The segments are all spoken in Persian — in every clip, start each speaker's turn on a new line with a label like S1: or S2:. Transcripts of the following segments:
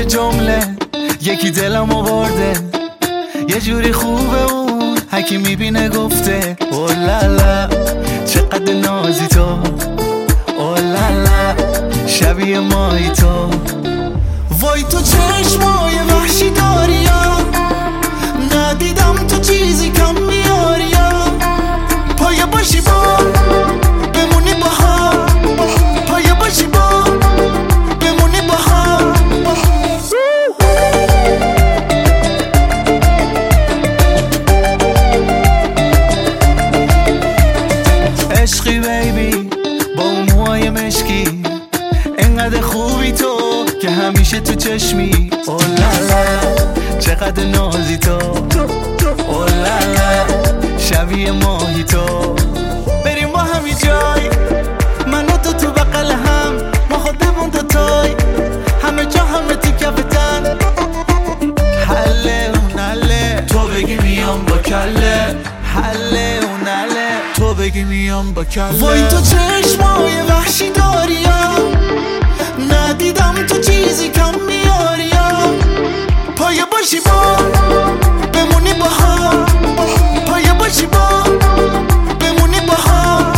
S1: جمله یکی دلم آورده، یه جوری خوبه اون هکی میبینه گفته اولالا چقدر نازی تو، اولالا شبیه مایی تو. وای تو چشمای وحشی داری یا ندیدم تو چیزی کم میاری یا پایه باشی با بمونی با هم، پایه باشی با بمونی با هم. عشقی بیبی با اون موهای مشکی، انقدر خوبی تو که همیشه تو چشمی، اولالا چقدر نازی تو، اولالا شبیه ماهی تو. بریم با همی جای من و تو بغل هم، ما خودمون دوتای همه جا همه تو کفتن، حله اون حله تو بگی میام با کله، حله اون حله تو بگی میام با کله. وای تو چشمای وحشی داری یا ندیدم تو چیزی کم میاری یا پایه باشی با بمونی با هم، پایه باشی با بمونی با هم.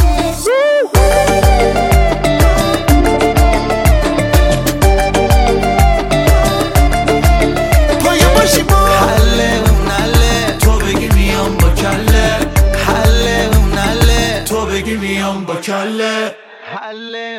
S1: پایه باشی با حله اون حله تو بگی میام با کله، حله اون حله تو بگی میام با کله، حله